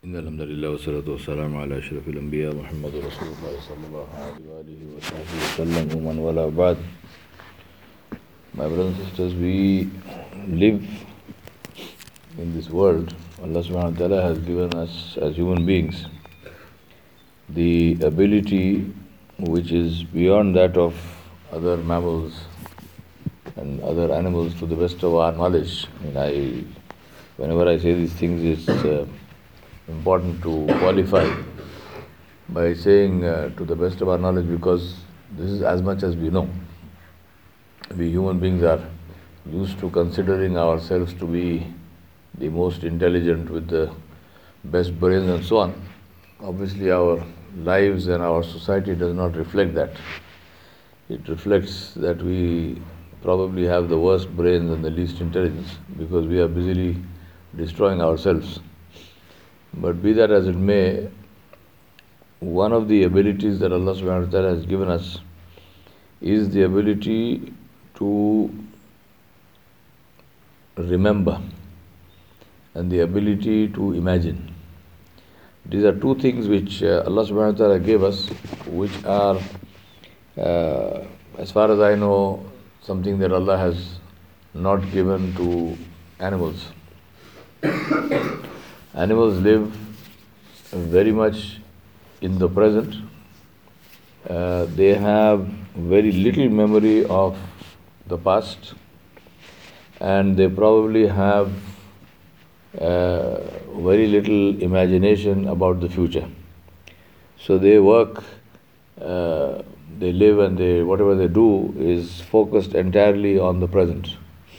إن الحمد لله والصلاة والسلام على أشرف الأنبياء محمد رسول الله صلى الله عليه وآله وصحبه وسلم ومن والاه بعد. My brothers and sisters, we live in this world. Allah subhanahu wa ta'ala has given us as human beings the ability which is beyond that of other mammals and other animals to the best of our knowledge. Whenever I say these things, it's important to qualify by saying to the best of our knowledge, because this is as much as we know. We human beings are used to considering ourselves to be the most intelligent with the best brains and so on. Obviously our lives and our society does not reflect that. It reflects that we probably have the worst brains and the least intelligence, because we are busily destroying ourselves. But be that as it may, one of the abilities that Allah subhanahu wa ta'ala has given us is the ability to remember and the ability to imagine. These are two things which Allah subhanahu wa ta'ala gave us, which are, as far as I know, something that Allah has not given to animals. Animals live very much in the present. They have very little memory of the past, and they probably have very little imagination about the future. So they work, they live, and whatever they do is focused entirely on the present.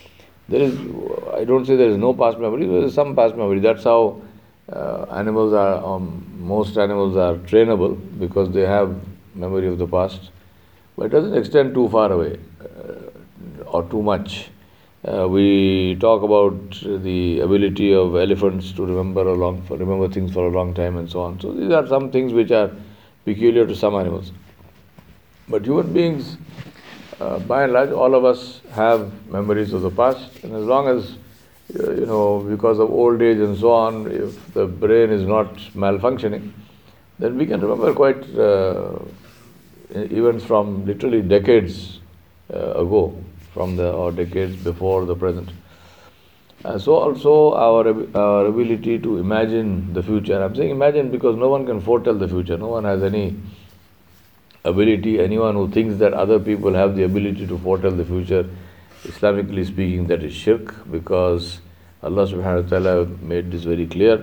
I don't say there is no past memory, there is some past memory. That's how animals are, most animals are trainable, because they have memory of the past, but it doesn't extend too far away or too much. We talk about the ability of elephants to remember things for a long time and so on. So these are some things which are peculiar to some animals. But human beings, by and large, all of us have memories of the past, and as long as because of old age and so on, if the brain is not malfunctioning, then we can remember quite events from literally decades ago, or decades before the present. So also our ability to imagine the future. I'm saying imagine because no one can foretell the future. No one has any ability. Anyone who thinks that other people have the ability to foretell the future, Islamically speaking, that is shirk, because Allah subhanahu wa ta'ala made this very clear.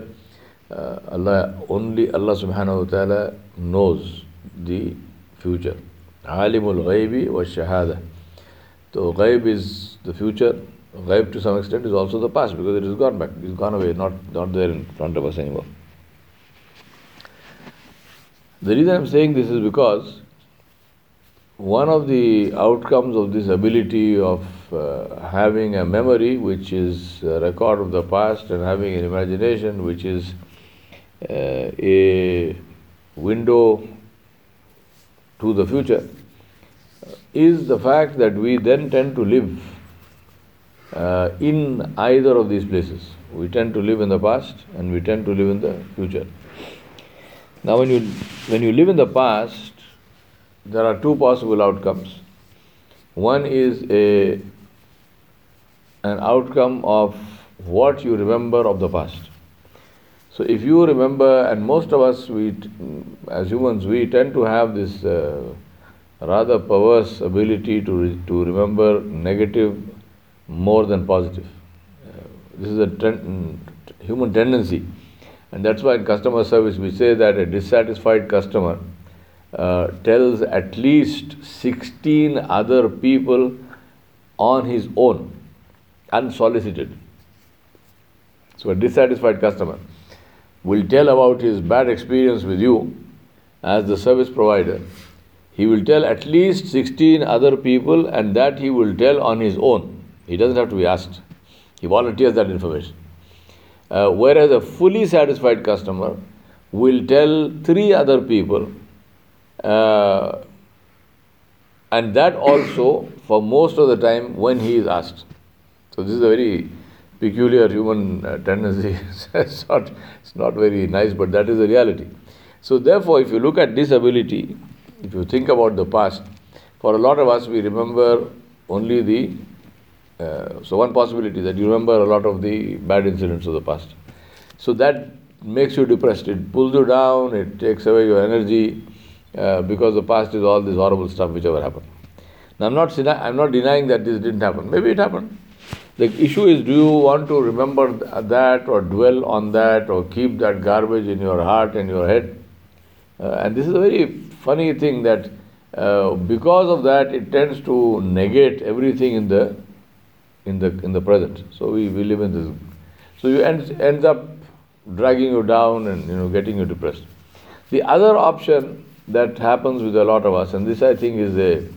Only Allah subhanahu wa ta'ala knows the future. Alimul ghaibi wa shahada. So ghaib is the future. Ghaib to some extent is also the past, because it has gone back. It's gone away, not there in front of us anymore. The reason I'm saying this is because one of the outcomes of this ability of having a memory which is a record of the past, and having an imagination which is a window to the future, is the fact that we then tend to live in either of these places. We tend to live in the past and we tend to live in the future. Now when you live in the past, there are two possible outcomes. One is an outcome of what you remember of the past. So if you remember, and most of us, as humans, we tend to have this rather perverse ability to remember negative more than positive. This is a human tendency, and that's why in customer service we say that a dissatisfied customer tells at least 16 other people on his own, unsolicited. So a dissatisfied customer will tell about his bad experience with you as the service provider. He will tell at least 16 other people, and that he will tell on his own. He doesn't have to be asked. He volunteers that information. Whereas a fully satisfied customer will tell 3 other people, and that also for most of the time when he is asked. So this is a very peculiar human tendency. It's not very nice, but that is the reality. So therefore, if you look at disability, if you think about the past, for a lot of us, we remember only the so one possibility that you remember a lot of the bad incidents of the past. So that makes you depressed. It pulls you down. It takes away your energy because the past is all this horrible stuff which ever happened. Now I'm not denying that this didn't happen. Maybe it happened. The issue is, do you want to remember that or dwell on that or keep that garbage in your heart and your head? And this is a very funny thing that because of that it tends to negate everything in the present. So we live in this. So you ends up dragging you down and getting you depressed. The other option that happens with a lot of us, and this I think is a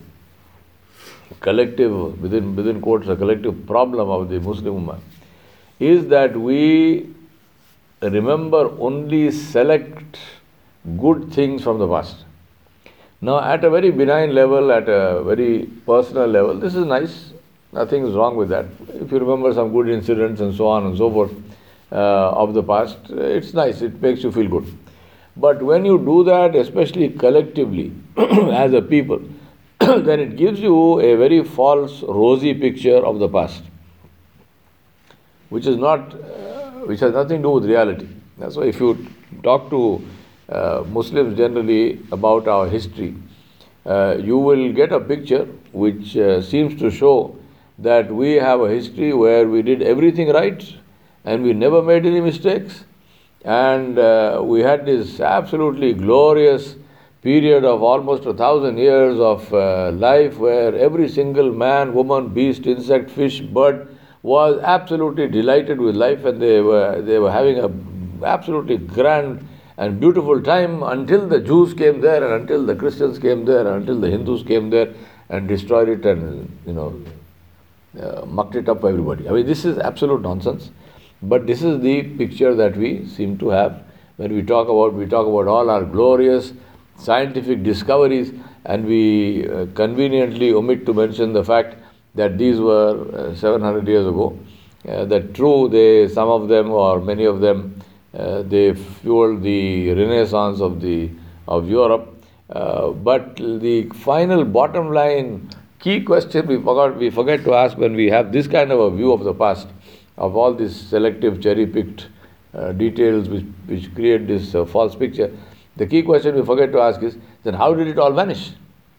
collective, within quotes, a collective problem of the Muslim Ummah, is that we remember only select good things from the past. Now, at a very benign level, at a very personal level, this is nice. Nothing is wrong with that. If you remember some good incidents and so on and so forth of the past, it's nice. It makes you feel good. But when you do that, especially collectively, as a people, then it gives you a very false, rosy picture of the past, which has nothing to do with reality. That's why if you talk to Muslims generally about our history, you will get a picture which seems to show that we have a history where we did everything right and we never made any mistakes, and we had this absolutely glorious period of almost 1,000 years of life where every single man, woman, beast, insect, fish, bird was absolutely delighted with life, and they were having a absolutely grand and beautiful time until the Jews came there, and until the Christians came there, and until the Hindus came there and destroyed it and mucked it up for everybody. I mean, this is absolute nonsense. But this is the picture that we seem to have when we talk about all our glorious scientific discoveries, and we conveniently omit to mention the fact that these were 700 years ago. That true, some of them or many of them, they fueled the renaissance of Europe. But the final bottom line key question we forget to ask when we have this kind of a view of the past, of all these selective cherry-picked details which create this false picture. The key question we forget to ask is, then how did it all vanish?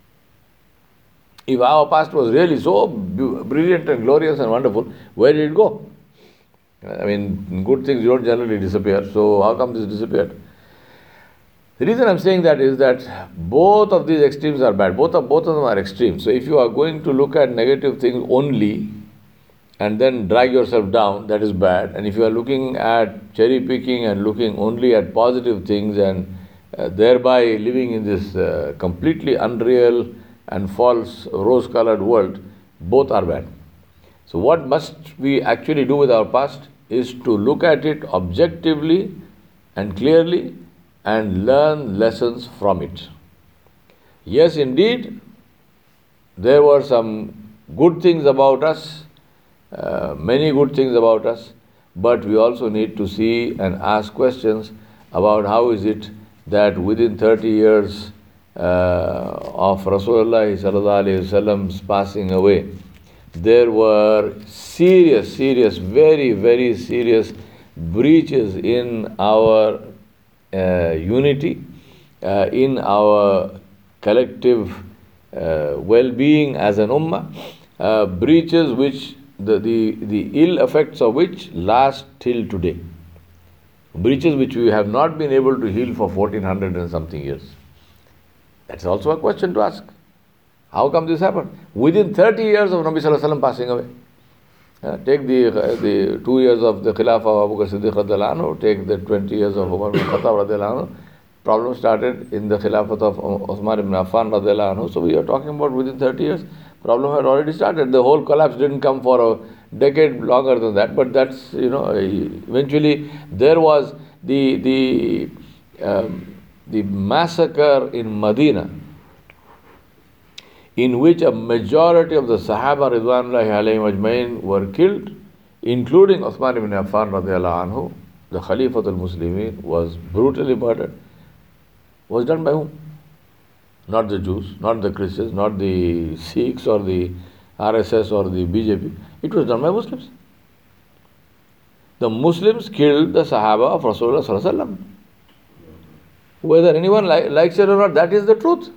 If our past was really so brilliant and glorious and wonderful, where did it go? I mean, good things don't generally disappear, so how come this disappeared? The reason I'm saying that is that both of these extremes are bad. Both of them are extremes. So if you are going to look at negative things only and then drag yourself down, that is bad. And if you are looking at cherry picking and looking only at positive things and thereby living in this completely unreal and false rose-colored world, both are bad. So what must we actually do with our past is to look at it objectively and clearly and learn lessons from it. Yes, indeed, there were some good things about us, many good things about us, but we also need to see and ask questions about how is it that within 30 years of Rasulullah sallallahu alaihi wasallam's passing away, there were serious, very, very serious breaches in our unity, in our collective well-being as an ummah, breaches which the ill effects of which last till today. Breaches which we have not been able to heal for 1400 and something years. That's also a question to ask. How come this happened? Within 30 years of Nabi Sallallahu Alaihi Wasallam passing away. Take the 2 years of the Khilafah of Abu Bakr Siddiq radhiyallahu anhu, take the 20 years of Umar bin Khattab radhiyallahu anhu. Problem started in the Khilafat of Uthman ibn Affan radhiyallahu anhu. So we are talking about within 30 years. Problem had already started. The whole collapse didn't come for a decade longer than that. But that's, eventually there was the massacre in Medina, in which a majority of the Sahaba Ridwanullahi alayhim ajmain were killed, including Uthman ibn Affan radiallahu anhu, the Khalifatul Muslimin, was brutally murdered, was done by whom? Not the Jews, not the Christians, not the Sikhs or the RSS or the BJP. It was done by Muslims. The Muslims killed the Sahaba of Rasulullah sallallahu alaihi wasallam. Whether anyone likes it or not, that is the truth.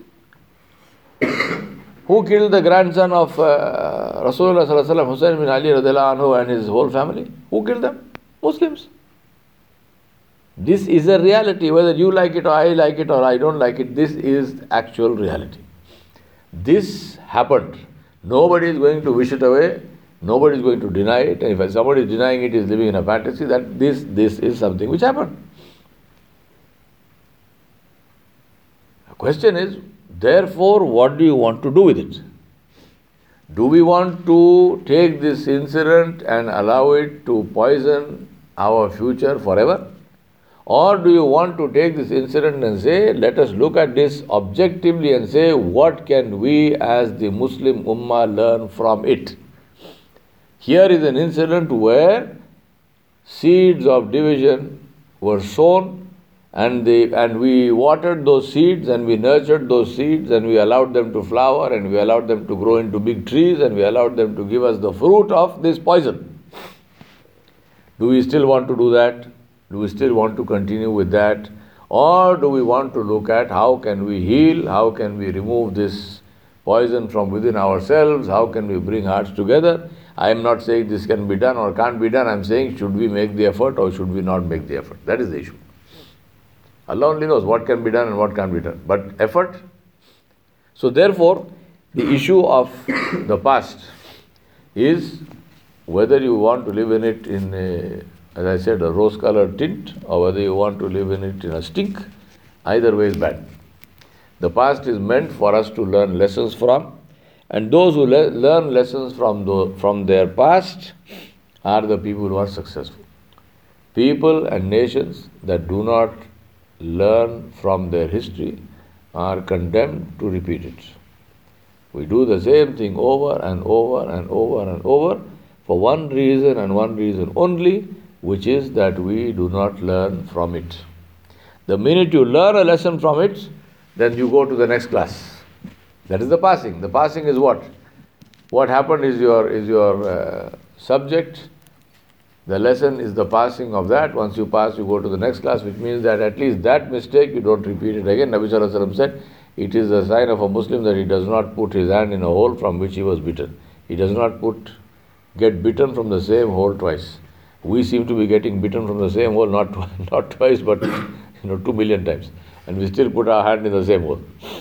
Who killed the grandson of Rasulullah sallallahu alaihi wasallam, Hussein bin Ali radiallahu anhu, and his whole family? Who killed them? Muslims. This is a reality. Whether you like it or I like it or I don't like it, this is actual reality. This happened. Nobody is going to wish it away. Nobody is going to deny it. And if somebody is denying it, is living in a fantasy that this is something which happened. The question is, therefore, what do you want to do with it? Do we want to take this incident and allow it to poison our future forever? Or do you want to take this incident and say, let us look at this objectively and say, what can we as the Muslim Ummah learn from it? Here is an incident where seeds of division were sown, and we watered those seeds, and we nurtured those seeds, and we allowed them to flower, and we allowed them to grow into big trees, and we allowed them to give us the fruit of this poison. Do we still want to do that? Do we still want to continue with that? Or do we want to look at how can we heal, how can we remove this poison from within ourselves, how can we bring hearts together? I am not saying this can be done or can't be done. I am saying, should we make the effort or should we not make the effort? That is the issue. Allah only knows what can be done and what can't be done. But effort. So therefore, the issue of the past is whether you want to live in it in a, as I said, a rose-colored tint, or whether you want to live in it in a stink. Either way is bad. The past is meant for us to learn lessons from, and those who learn lessons from their past are the people who are successful. People and nations that do not learn from their history are condemned to repeat it. We do the same thing over and over and over and over for one reason and one reason only, which is that we do not learn from it. The minute you learn a lesson from it, then you go to the next class. That is the passing. The passing is what? What happened is your subject. The lesson is the passing of that. Once you pass, you go to the next class, which means that at least that mistake you don't repeat it again. Nabi Sallallahu Alaihi Wasallam said, it is a sign of a Muslim that he does not put his hand in a hole from which he was bitten. He does not get bitten from the same hole twice. We seem to be getting bitten from the same hole, not twice, but 2 million times. And we still put our hand in the same hole.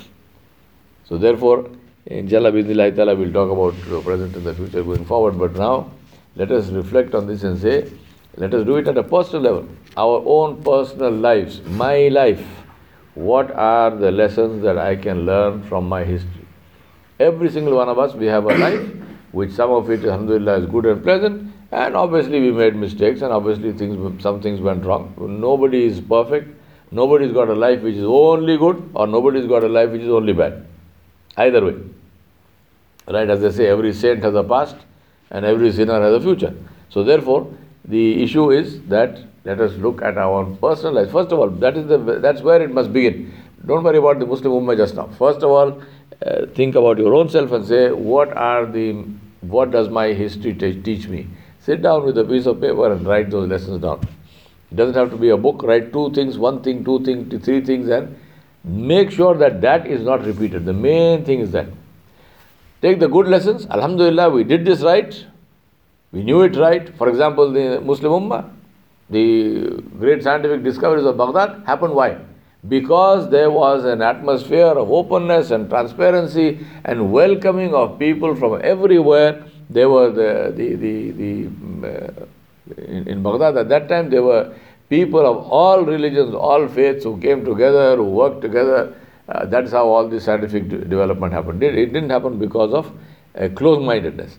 So therefore, inshallah, bismillah ta'ala, we'll talk about the present and the future going forward. But now, let us reflect on this and say, let us do it at a personal level. Our own personal lives, my life. What are the lessons that I can learn from my history? Every single one of us, we have a life, which some of it, alhamdulillah, is good and pleasant. And obviously we made mistakes, and obviously some things went wrong. Nobody is perfect. Nobody's got a life which is only good, or nobody's got a life which is only bad. Either way. Right, as they say, every saint has a past and every sinner has a future. So therefore, the issue is that let us look at our own personal life. First of all, that's where it must begin. Don't worry about the Muslim Ummah just now. First of all, think about your own self and say, what does my history teach me? Sit down with a piece of paper and write those lessons down. It doesn't have to be a book. Write 2 things, 1 thing, 2 things, 3 things, and make sure that is not repeated. The main thing is that. Take the good lessons. Alhamdulillah, we did this right. We knew it right. For example, the Muslim Ummah, the great scientific discoveries of Baghdad happened why? Because there was an atmosphere of openness and transparency and welcoming of people from everywhere. There were in Baghdad at that time, there were people of all religions, all faiths who came together, who worked together. That's how all this scientific development happened. It didn't happen because of close-mindedness.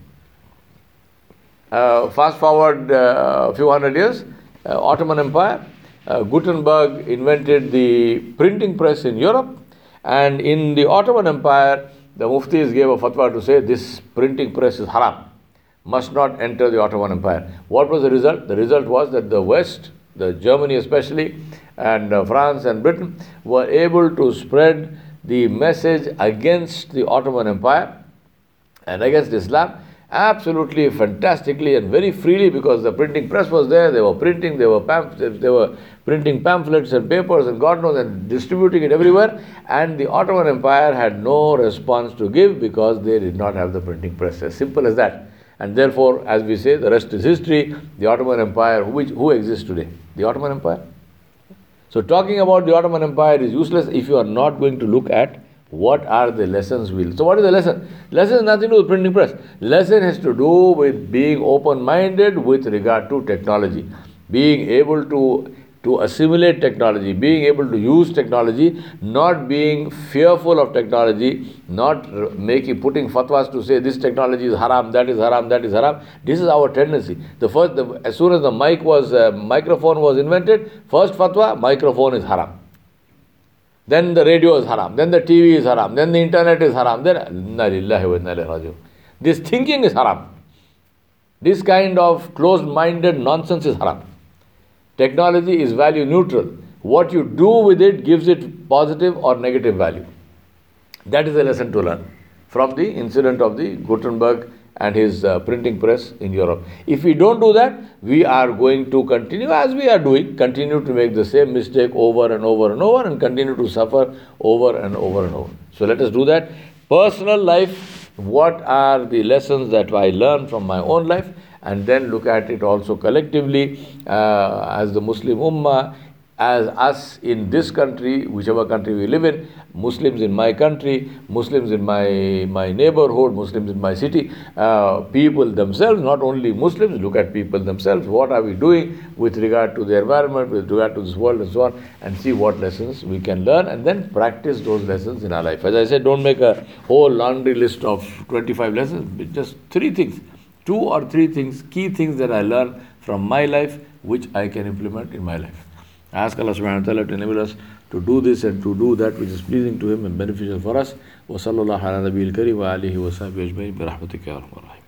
Fast forward a few hundred years, Ottoman Empire, Gutenberg invented the printing press in Europe, and in the Ottoman Empire, the muftis gave a fatwa to say this printing press is haram. must not enter the Ottoman Empire. What was the result? The result was that the West, the Germany especially, and France and Britain were able to spread the message against the Ottoman Empire and against Islam absolutely fantastically and very freely, because the printing press was there. They were printing, they were printing pamphlets and papers and God knows, and distributing it everywhere. And the Ottoman Empire had no response to give because they did not have the printing press. As simple as that. And therefore, as we say, the rest is history. The Ottoman Empire, who exists today? The Ottoman Empire. So talking about the Ottoman Empire is useless if you are not going to look at what are the lessons we'll. So what is the lesson? Lesson has nothing to do with printing press. Lesson has to do with being open-minded with regard to technology. Being able to assimilate technology, being able to use technology, not being fearful of technology, not putting fatwas to say this technology is haram, that is haram, that is haram. This is our tendency. As soon as the microphone was invented, first fatwa, microphone is haram. Then the radio is haram, then the TV is haram, then the internet is haram, then inna lillahi wa inna ilayhi raji'un. This thinking is haram. This kind of closed-minded nonsense is haram. Technology is value neutral. What you do with it gives it positive or negative value. That is a lesson to learn from the incident of the Gutenberg and his printing press in Europe. If we don't do that, we are going to continue as we are doing, continue to make the same mistake over and over and over, and continue to suffer over and over and over. So let us do that. Personal life, what are the lessons that I learn from my own life, and then look at it also collectively as the Muslim Ummah, as us in this country, whichever country we live in, Muslims in my country, Muslims in my neighborhood, Muslims in my city, people themselves, not only Muslims, look at people themselves. What are we doing with regard to the environment, with regard to this world and so on, and see what lessons we can learn and then practice those lessons in our life. As I said, don't make a whole laundry list of 25 lessons, just 3 things, 2 or 3 things, key things that I learned from my life, which I can implement in my life. I ask Allah subhanahu wa ta'ala to enable us to do this and to do that which is pleasing to Him and beneficial for us. Wa sallallahu ala nabiyil kareem wa alihi wa sahbihi ajma'in bi rahmatika ya arhamar rahimin.